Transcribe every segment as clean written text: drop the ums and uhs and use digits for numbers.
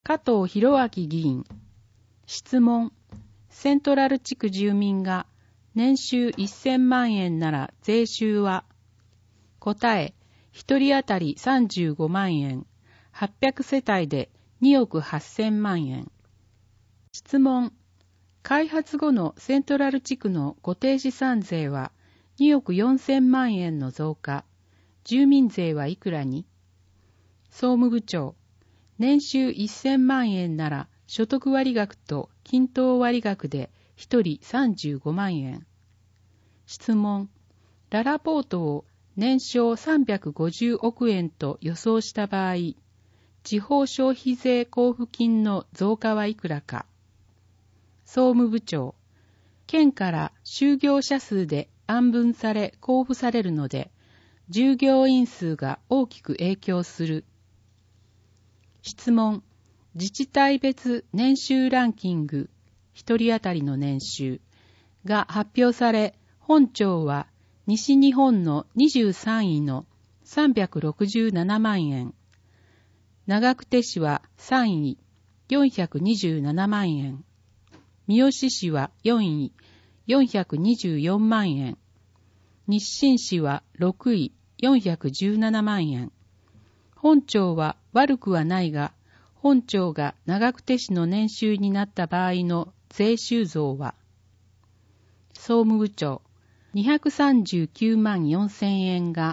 加藤博明議員。質問。セントラル地区住民が年収1000万円なら税収は？答え。1人当たり35万円。800世帯で2億8000万円。質問。開発後のセントラル地区の固定資産税は2億4000万円の増加。住民税はいくらに？総務部長。年収1000万円なら所得割額と均等割額で1人35万円。質問。ララポートを年商350億円と予想した場合、地方消費税交付金の増加はいくらか？総務部長。県から就業者数で案分され交付されるので、従業員数が大きく影響する。質問。自治体別年収ランキング、1人当たりの年収が発表され、本町は西日本の23位の367万円。長久手市は3位、427万円。三好市は4位、424万円。日清市は6位、417万円。本町は悪くはないが、本町が長久手市の年収になった場合の税収増は？総務部長。239万4000円が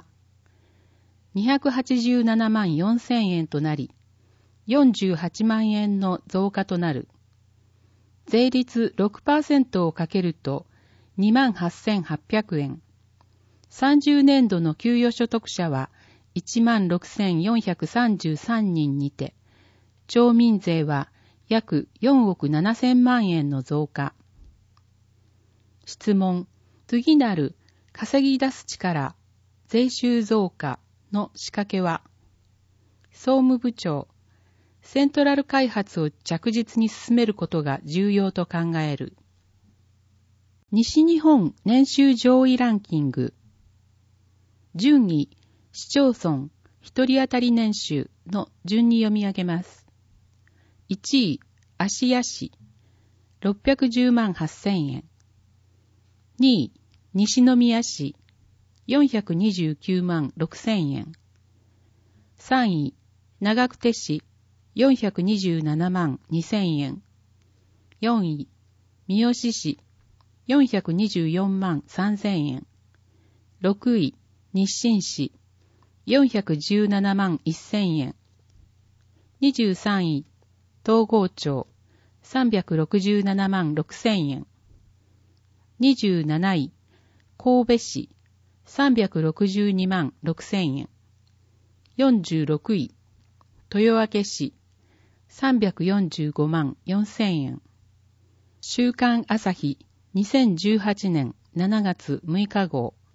287万4000円となり、48万円の増加となる。税率 6% をかけると28,800円。30年度の給与所得者は16,433人にて、町民税は約4億7000万円の増加。質問。次なる稼ぎ出す力、税収増加の仕掛けは？総務部長。セントラル開発を着実に進めることが重要と考える。西日本年収上位ランキング。順位、市町村、1人当たり年収の順に読み上げます。1位、芦屋市、610万8000円。2位、西宮市、429万6000円。3位、長久手市、427万2000円。4位、三好市、424万3000円。6位、日清市、417万1000円。23位、東郷町、367万6000円。27位、神戸市、362万6000円。46位、豊明市、345万4000円。週刊朝日、2018年7月6日号。